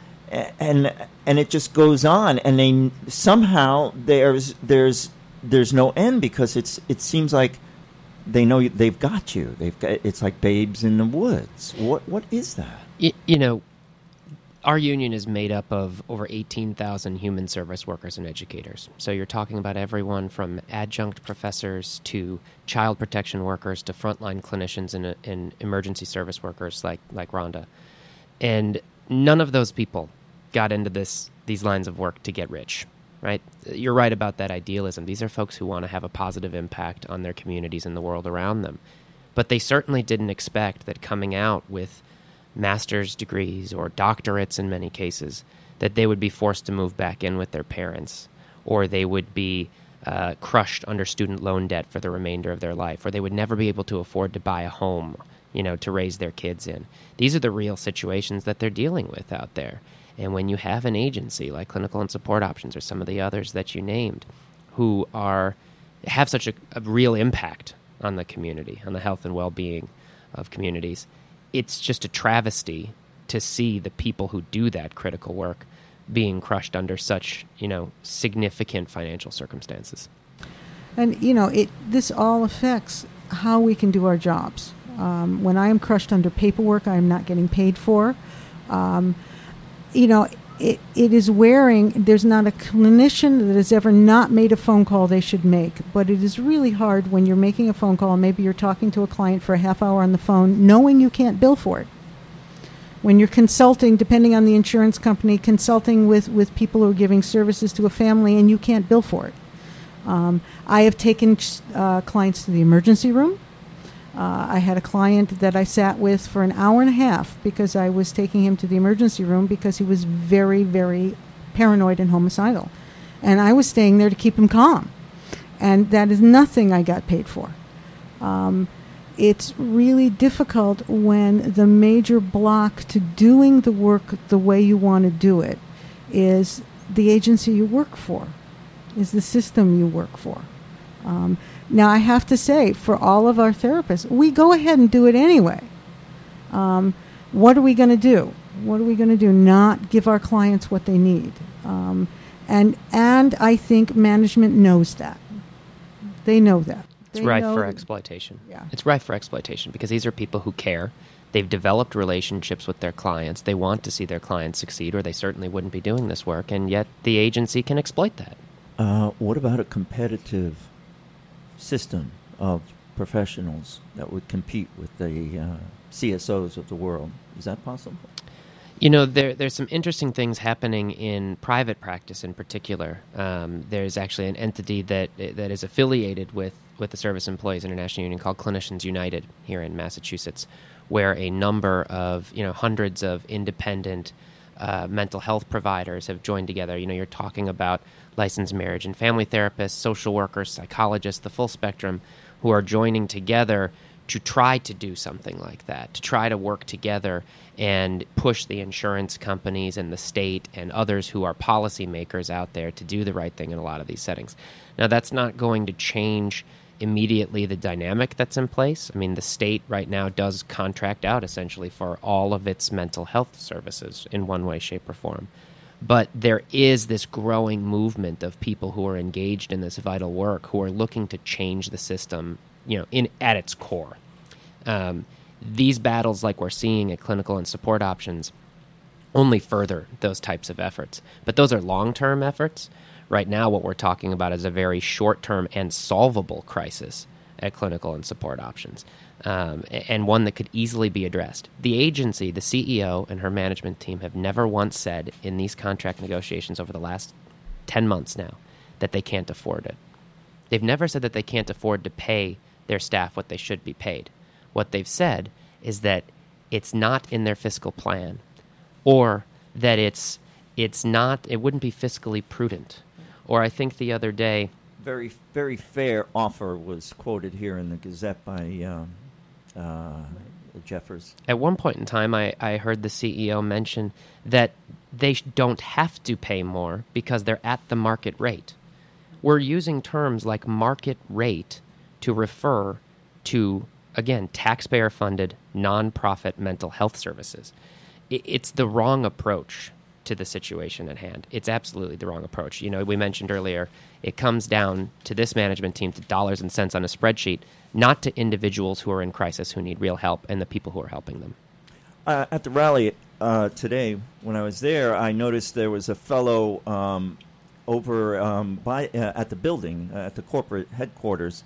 and and it just goes on, and they somehow there's there's there's no end because it's it seems like they know they've got you. They've got, it's like babes in the woods. What what is that? You, you know, our union is made up of over eighteen thousand human service workers and educators. So you're talking about everyone from adjunct professors to child protection workers to frontline clinicians and, and emergency service workers like like Rhonda. And none of those people got into this these lines of work to get rich. Right? You're right about that idealism. These are folks who want to have a positive impact on their communities and the world around them. But they certainly didn't expect that coming out with master's degrees or doctorates in many cases, that they would be forced to move back in with their parents, or they would be uh, crushed under student loan debt for the remainder of their life, or they would never be able to afford to buy a home, you know, to raise their kids in. These are the real situations that they're dealing with out there. And when you have an agency like Clinical and Support Options or some of the others that you named who are have such a, a real impact on the community, on the health and well-being of communities, it's just a travesty to see the people who do that critical work being crushed under such, you know, significant financial circumstances. And, you know, it this all affects how we can do our jobs. Um, when I am crushed under paperwork I am not getting paid for, um, you know, it, it is wearing, there's not a clinician that has ever not made a phone call they should make, but it is really hard when you're making a phone call and maybe you're talking to a client for a half hour on the phone knowing you can't bill for it. When you're consulting, depending on the insurance company, consulting with, with people who are giving services to a family and you can't bill for it. Um, I have taken uh, clients to the emergency room. Uh, I had a client that I sat with for an hour and a half because I was taking him to the emergency room because he was very, very paranoid and homicidal. And I was staying there to keep him calm. And that is nothing I got paid for. Um, it's really difficult when the major block to doing the work the way you want to do it is the agency you work for, is the system you work for. Um, Now, I have to say, for all of our therapists, we go ahead and do it anyway. Um, what are we going to do? What are we going to do? Not give our clients what they need. Um, and and I think management knows that. They know that. It's They rife know for that- exploitation. Yeah. It's rife for exploitation because these are people who care. They've developed relationships with their clients. They want to see their clients succeed, or they certainly wouldn't be doing this work, and yet the agency can exploit that. Uh, what about a competitive system of professionals that would compete with the uh, C S Os of the world? Is that possible? You know, there there's some interesting things happening in private practice in particular. Um, there's actually an entity that that is affiliated with, with the Service Employees International Union called Clinicians United here in Massachusetts, where a number of, you know, hundreds of independent uh, mental health providers have joined together. You know, you're talking about licensed marriage and family therapists, social workers, psychologists, the full spectrum, who are joining together to try to do something like that, to try to work together and push the insurance companies and the state and others who are policymakers out there to do the right thing in a lot of these settings. Now, that's not going to change immediately the dynamic that's in place. I mean, the state right now does contract out essentially for all of its mental health services in one way, shape, or form. But there is this growing movement of people who are engaged in this vital work, who are looking to change the system, you know, in at its core. Um, these battles, like we're seeing at Clinical and Support Options, only further those types of efforts. But those are long-term efforts. Right now, what we're talking about is a very short-term and solvable crisis at Clinical and Support Options, um, and one that could easily be addressed. The agency, the C E O, and her management team have never once said in these contract negotiations over the last ten months now that they can't afford it. They've never said that they can't afford to pay their staff what they should be paid. What they've said is that it's not in their fiscal plan, or that it's it's not, it wouldn't be fiscally prudent. Or I think the other day, Very, very fair offer was quoted here in the Gazette by um, uh, Jeffers. At one point in time, I, I heard the C E O mention that they sh- don't have to pay more because they're at the market rate. We're using terms like market rate to refer to, again, taxpayer-funded, nonprofit mental health services. I- it's the wrong approach to the situation at hand. It's absolutely the wrong approach. You know, we mentioned earlier, it comes down to this management team, to dollars and cents on a spreadsheet, not to individuals who are in crisis, who need real help, and the people who are helping them. Uh, at the rally uh, today, when I was there, I noticed there was a fellow um, over um, by uh, at the building, uh, at the corporate headquarters,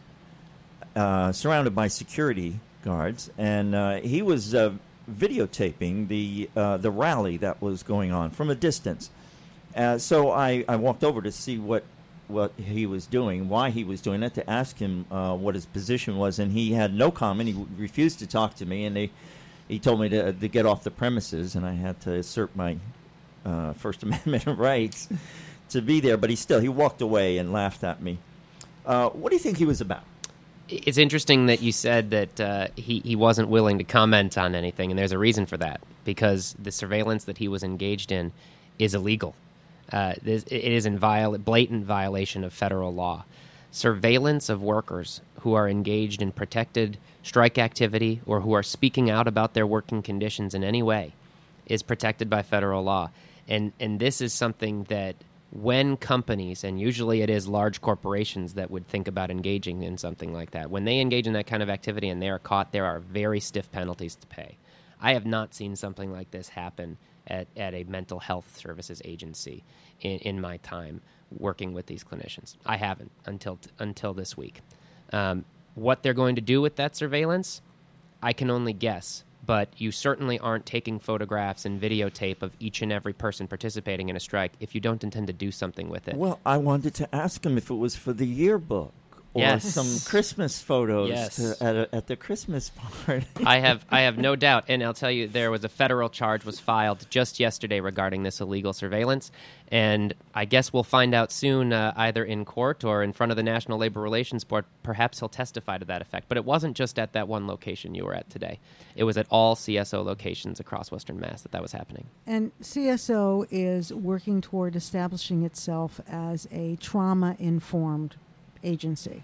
uh, surrounded by security guards, and uh, he was uh, videotaping the uh, the rally that was going on from a distance. Uh, so I, I walked over to see what what he was doing, why he was doing it, to ask him uh, what his position was, and he had no comment. He refused to talk to me, and they, he told me to, to get off the premises, and I had to assert my uh, First Amendment rights to be there. But he still, he walked away and laughed at me. Uh, what do you think he was about? It's interesting that you said that uh, he, he wasn't willing to comment on anything, and there's a reason for that, because the surveillance that he was engaged in is illegal. Uh, this, it is in viol- blatant violation of federal law. Surveillance of workers who are engaged in protected strike activity or who are speaking out about their working conditions in any way is protected by federal law. And, and this is something that when companies, and usually it is large corporations that would think about engaging in something like that, when they engage in that kind of activity and they are caught, there are very stiff penalties to pay. I have not seen something like this happen at, at a mental health services agency in, in my time working with these clinicians. I haven't until until this week. Um, what they're going to do with that surveillance, I can only guess. But you certainly aren't taking photographs and videotape of each and every person participating in a strike if you don't intend to do something with it. Well, I wanted to ask him if it was for the yearbook or yes. some Christmas photos yes. to, at, a, at the Christmas party. I have I have no doubt, and I'll tell you, there was a federal charge was filed just yesterday regarding this illegal surveillance, and I guess we'll find out soon, uh, either in court or in front of the National Labor Relations Board. Perhaps he'll testify to that effect. But it wasn't just at that one location you were at today. It was at all C S O locations across Western Mass that that was happening. And C S O is working toward establishing itself as a trauma-informed agency.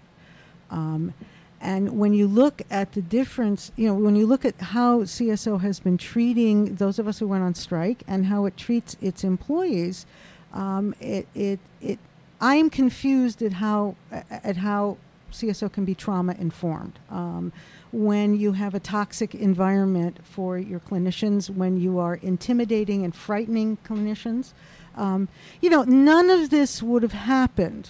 Um, and when you look at the difference, you know, when you look at how C S O has been treating those of us who went on strike and how it treats its employees, um, it, it, it, I am confused at how, at how C S O can be trauma-informed. Um, when you have a toxic environment for your clinicians, when you are intimidating and frightening clinicians, um, you know, none of this would have happened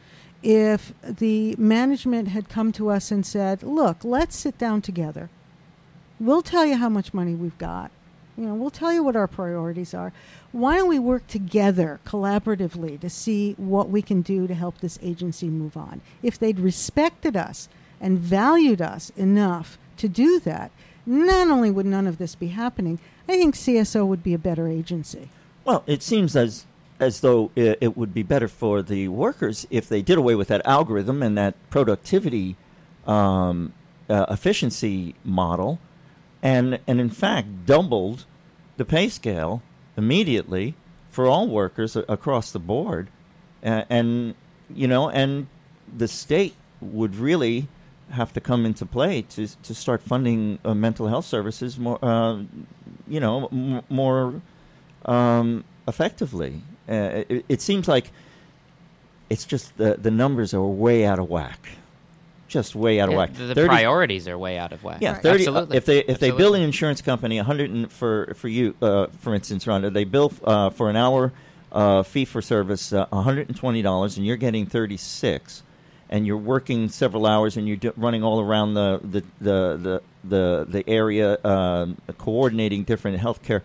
if the management had come to us and said, look, let's sit down together. We'll tell you how much money we've got. You know, we'll tell you what our priorities are. Why don't we work together collaboratively to see what we can do to help this agency move on? If they'd respected us and valued us enough to do that, not only would none of this be happening, I think C S O would be a better agency. Well, it seems as as though it, it would be better for the workers if they did away with that algorithm and that productivity um, uh, efficiency model, and and in fact doubled the pay scale immediately for all workers a- across the board, uh, and you know, and the state would really have to come into play to to start funding uh, mental health services more, uh, you know, m- more um, effectively. Uh, it, it seems like it's just the the numbers are way out of whack, just way out of Yeah, whack. The, the thirty priorities are way out of whack. Yeah, thirty. Absolutely. If they if they bill Absolutely. an insurance company a hundred and for for you, uh, for instance, Rhonda, they bill uh, for an hour uh, fee for service uh, one hundred and twenty dollars, and you're getting thirty six, and you're working several hours, and you're do- running all around the the the the the, the area, uh, coordinating different healthcare.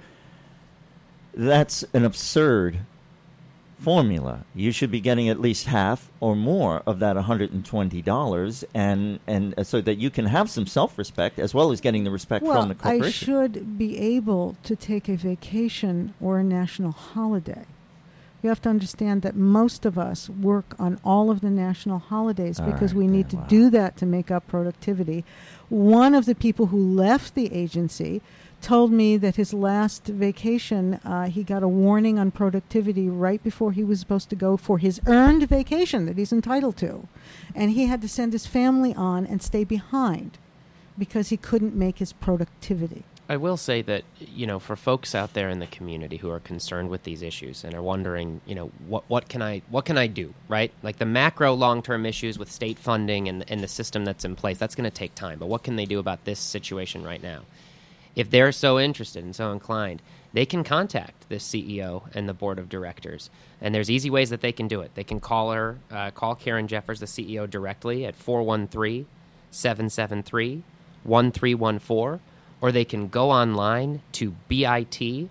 That's an absurd formula. You should be getting at least half or more of that one hundred twenty dollars, and and uh, so that you can have some self-respect as well as getting the respect Well, from the I corporation. should be able to take a vacation or a national holiday. You have to understand that most of us work on all of the national holidays All because right, we need yeah, to wow. do that to make up productivity. One of the people who left the agency told me that his last vacation, uh, he got a warning on productivity right before he was supposed to go for his earned vacation that he's entitled to. And he had to send his family on and stay behind because he couldn't make his productivity. I will say that, you know, for folks out there in the community who are concerned with these issues and are wondering, you know, what what can I what can I do, right? Like the macro long-term issues with state funding and, and the system that's in place, that's going to take time. But what can they do about this situation right now? If they're so interested and so inclined, they can contact the C E O and the board of directors. And there's easy ways that they can do it. They can call her, uh, call Karen Jeffers, the C E O, directly at four one three, seven seven three, one three one four, or they can go online to bit.ly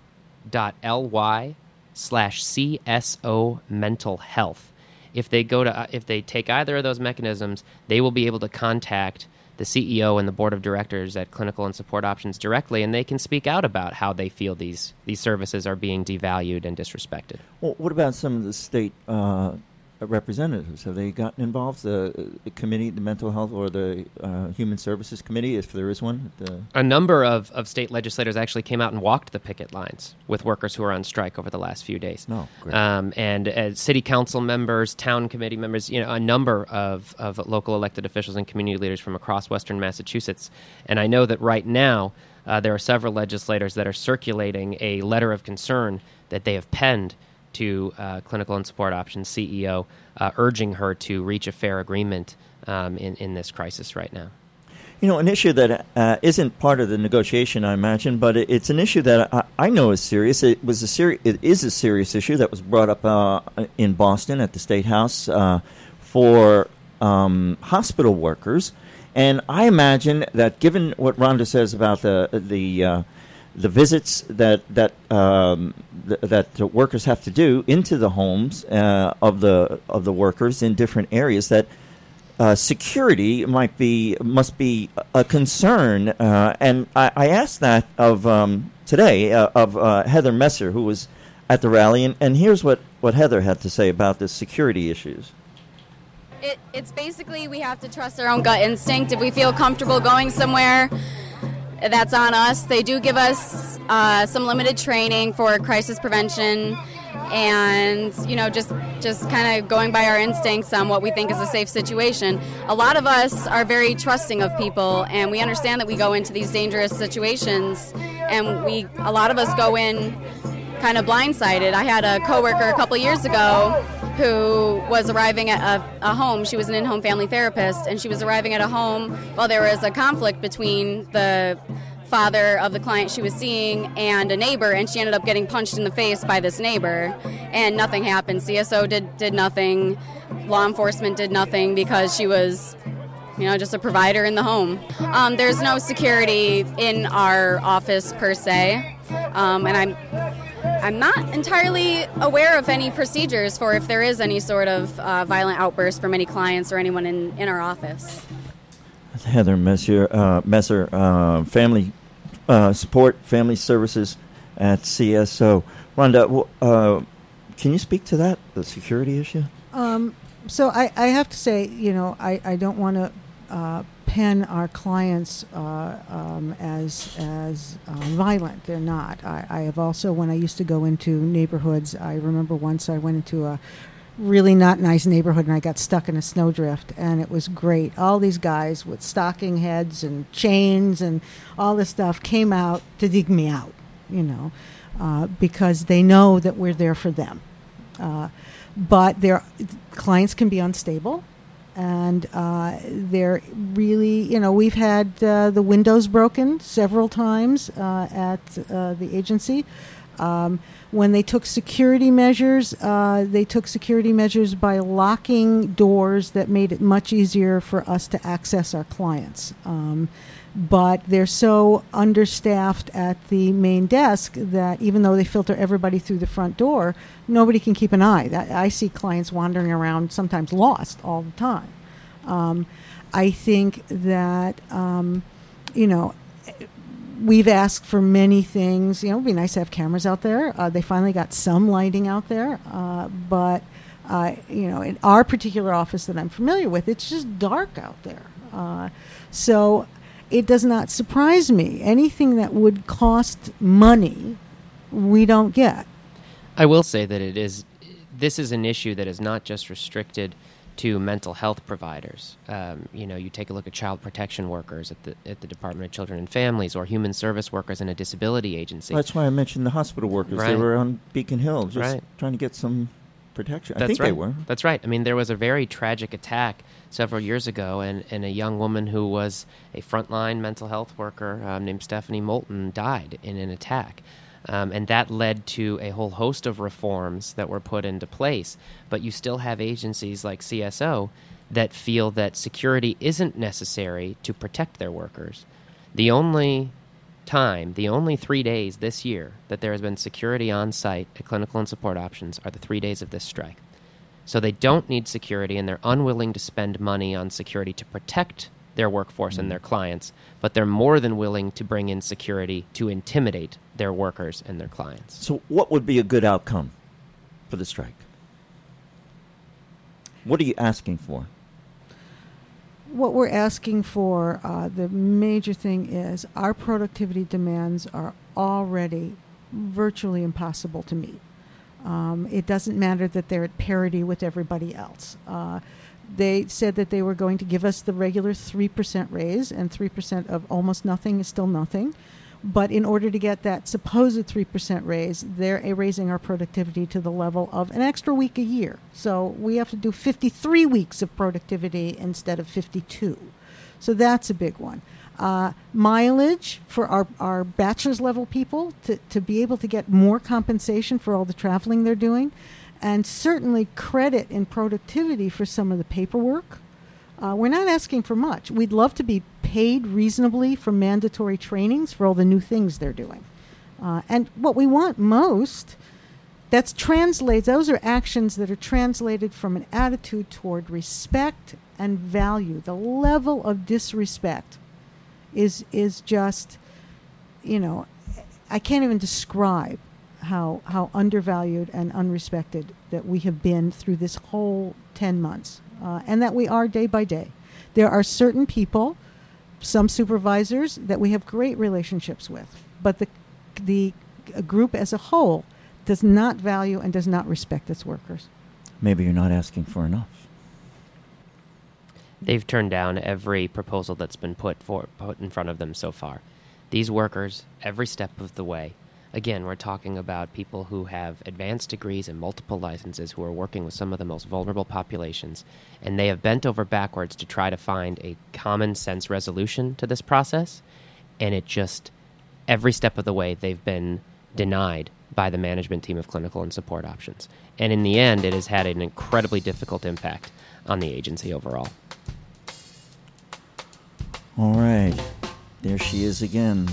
slash CSO mental health. If they go to, uh, if they take either of those mechanisms, they will be able to contact the C E O and the board of directors at Clinical and Support Options directly, and they can speak out about how they feel these these services are being devalued and disrespected. Well, what about some of the state uh, representatives? Have they gotten involved? The, the committee, the mental health, or the uh, human services committee, if there is one? The A number of, of state legislators actually came out and walked the picket lines with workers who are on strike over the last few days. No, great. Um, and uh, city council members, town committee members, you know, a number of, of local elected officials and community leaders from across Western Massachusetts. And I know that right now uh, there are several legislators that are circulating a letter of concern that they have penned to uh, Clinical and Support Options C E O, uh, urging her to reach a fair agreement um, in, in this crisis right now. You know, an issue that uh, isn't part of the negotiation, I imagine, but it, it's an issue that I, I know is serious. It was a seri- It is a serious issue that was brought up uh, in Boston at the State House uh, for um, hospital workers, and I imagine that, given what Rhonda says about the the uh, the visits that that um, th- that the workers have to do into the homes uh, of the of the workers in different areas, that Uh, security might be must be a concern, uh, and I, I asked that of um, today uh, of uh, Heather Messer, who was at the rally, and, and here's what, what Heather had to say about the security issues. It, it's basically we have to trust our own gut instinct. If we feel comfortable going somewhere, that's on us. They do give us uh, some limited training for crisis prevention, and you know, just just kind of going by our instincts on what we think is a safe situation. A lot of us are very trusting of people, and we understand that we go into these dangerous situations, and we a lot of us go in kind of blindsided. I had a coworker a couple of years ago who was arriving at a, a home. She was an in-home family therapist, and she was arriving at a home while there was a conflict between the father of the client she was seeing and a neighbor, and she ended up getting punched in the face by this neighbor, and nothing happened. C S O did, did nothing. Law enforcement did nothing because she was, you know, just a provider in the home. Um, there's no security in our office per se, um, and I'm I'm not entirely aware of any procedures for if there is any sort of uh, violent outburst from any clients or anyone in, in our office. Heather Messer, uh, Messer uh, Family uh, Support, Family Services at C S O. Rhonda, w- uh, can you speak to that, the security issue? Um, so I, I have to say, you know, I, I don't want to uh, pen our clients uh, um, as as uh, violent. They're not. I, I have also, when I used to go into neighborhoods, I remember once I went into a really not nice neighborhood and I got stuck in a snowdrift, and it was great. All these guys with stocking heads and chains and all this stuff came out to dig me out, you know, uh, because they know that we're there for them. Uh, but their clients can be unstable, and uh, they're really, you know, we've had uh, the windows broken several times uh, at uh, the agency. Um, when they took security measures, uh, they took security measures by locking doors that made it much easier for us to access our clients. Um, but they're so understaffed at the main desk that even though they filter everybody through the front door, nobody can keep an eye. That, I see clients wandering around, sometimes lost, all the time. Um, I think that, um, you know, we've asked for many things. You know, it would be nice to have cameras out there. Uh, they finally got some lighting out there. Uh, but, uh, you know, in our particular office that I'm familiar with, it's just dark out there. Uh, so it does not surprise me. Anything that would cost money, we don't get. I will say that it is, this is an issue that is not just restricted to mental health providers. Um, you know, you take a look at child protection workers at the at the Department of Children and Families, or human service workers in a disability agency. That's why I mentioned the hospital workers. Right. They were on Beacon Hill just Right. trying to get some protection. I That's think right. they were. That's right. I mean, there was a very tragic attack several years ago, and, and a young woman who was a frontline mental health worker um, named Stephanie Moulton died in an attack. Um, and that led to a whole host of reforms that were put into place. But you still have agencies like C S O that feel that security isn't necessary to protect their workers. The only time, the only three days this year that there has been security on site at Clinical and Support Options are the three days of this strike. So they don't need security, and they're unwilling to spend money on security to protect their workforce mm-hmm. and their clients, but they're more than willing to bring in security to intimidate their workers and their clients. So what would be a good outcome for the strike? What are you asking for? What we're asking for, uh, the major thing is our productivity demands are already virtually impossible to meet. Um, it doesn't matter that they're at parity with everybody else. Uh, They said that they were going to give us the regular three percent raise, and three percent of almost nothing is still nothing. But in order to get that supposed three percent raise, they're raising our productivity to the level of an extra week a year. So we have to do fifty-three weeks of productivity instead of fifty-two. So that's a big one. Uh, mileage for our, our bachelor's level people to, to be able to get more compensation for all the traveling they're doing. And certainly credit and productivity for some of the paperwork. Uh, we're not asking for much. We'd love to be paid reasonably for mandatory trainings for all the new things they're doing. Uh, and what we want most, that's translates, those are actions that are translated from an attitude toward respect and value. The level of disrespect is is just, you know, I can't even describe how how undervalued and unrespected that we have been through this whole ten months, uh, and that we are day by day. There are certain people, some supervisors, that we have great relationships with, but the the group as a whole does not value and does not respect its workers. Maybe you're not asking for enough. They've turned down every proposal that's been put for put in front of them so far. These workers, every step of the way. Again, we're talking about people who have advanced degrees and multiple licenses, who are working with some of the most vulnerable populations, and they have bent over backwards to try to find a common sense resolution to this process, and it just, every step of the way, they've been denied by the management team of Clinical and Support Options. And in the end, it has had an incredibly difficult impact on the agency overall. All right. There she is again.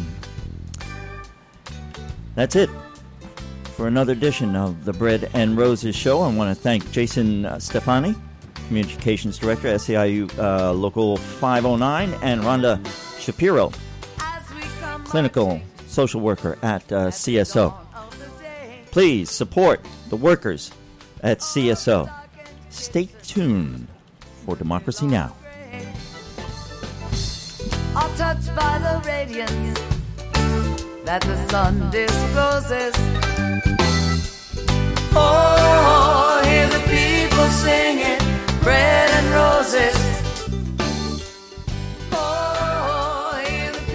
That's it for another edition of the Bread and Roses Show. I want to thank Jason uh, Stefani, Communications Director, S E I U uh, Local five oh nine, and Rhonda Shapiro, Clinical Social Worker at uh, C S O. Please support the workers at C S O. Stay tuned for Democracy Now! Are touched by the radiance that the sun discloses. Oh, hear the people singing, bread and roses.